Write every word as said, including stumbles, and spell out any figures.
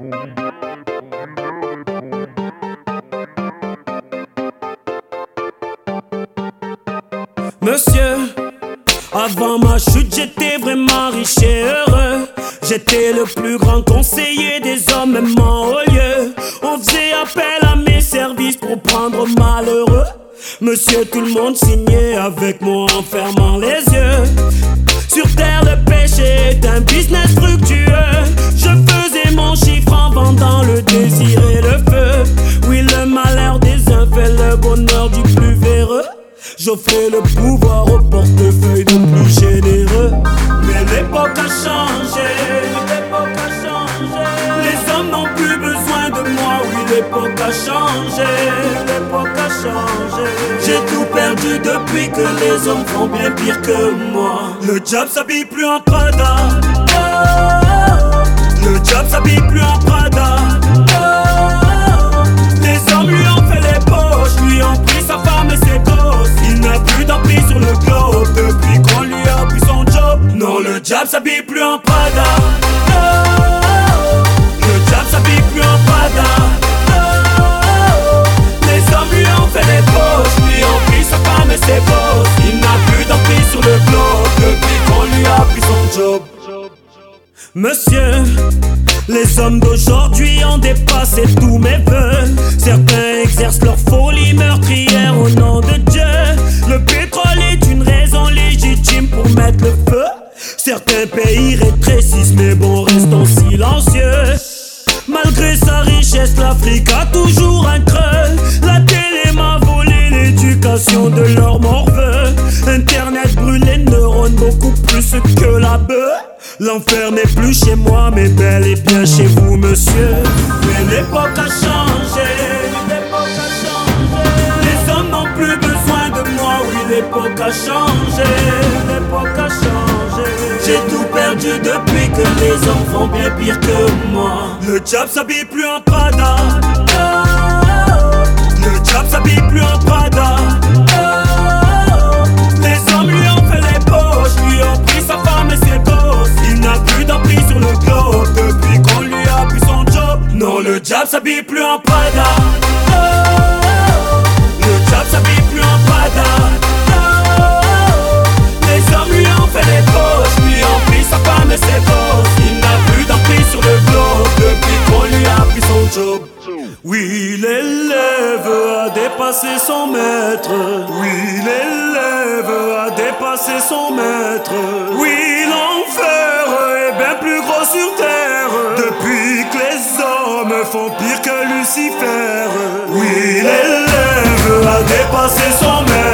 Monsieur, avant ma chute, j'étais vraiment riche et heureux. J'étais le plus grand conseiller des hommes, même en haut lieu. On faisait appel à mes services pour prendre malheureux. Monsieur, tout le monde signait avec moi en fermant les yeux. Sur terre, le péché est un business fructueux. Je faisais mon chiffre en vendant le désir et le feu. Oui, le malheur des uns fait le bonheur du plus véreux. J'offrais le pouvoir au portefeuille de plus généreux. Mais l'époque a changé, l'époque a changé. Les hommes n'ont plus besoin de moi, oui, l'époque a changé, l'époque a changé. J'ai tout perdu depuis que les hommes font bien pire que moi. Le diable s'habille plus en Prada, oh. Le diable s'habille plus en Prada, oh. Les hommes lui ont fait les poches, lui ont pris sa femme et ses gosses. Il n'a plus d'emprise sur le globe depuis qu'on lui a pris son job. Non, le diable s'habille plus en Prada, oh. Le diable s'habille plus en Prada, oh. Les hommes lui ont fait les poches, lui ont pris sa femme et ses gosses. Il n'a plus d'emprise sur le globe depuis qu'on lui a pris son job. Monsieur, les hommes d'aujourd'hui ont dépassé tous mes vœux. Certains exercent leur folie meurtrière au nom de Dieu. Le pétrole est une raison légitime pour mettre le feu. Certains pays rétrécissent mais bon, restons silencieux. Malgré sa richesse, l'Afrique a toujours un creux. La télé m'a volé l'éducation de leurs morveux. Internet brûle les neurones beaucoup plus que la bœuf. L'enfer n'est plus chez moi mais bel et bien chez vous, monsieur. Mais l'époque a changé, l'époque a changé. Les hommes n'ont plus besoin de moi, oui, l'époque a changé, l'époque a changé. J'ai tout perdu depuis que les hommes font bien pire que moi. Le diable s'habille plus en Prada, oh. Le diable s'habille plus en Prada, oh. Les hommes lui ont fait les poches, lui ont pris sa femme et ses gosses. Il n'a plus d'emprise sur le globe depuis qu'on lui a pris son job. Non, le diable s'habille plus en Prada, oh. Le diable s'habille plus en Prada, oh. Les hommes lui ont fait les poches, lui ont pris sa femme et ses gosses. Il n'a plus d'emprise sur le globe depuis qu'on lui a pris son job. Oui, l'élève a dépassé son maître. Oui, l'élève a dépassé son maître. Oui, l'enfer est bien plus gros sur terre depuis que les hommes font pire que Lucifer. Oui, l'élève a dépassé son maître.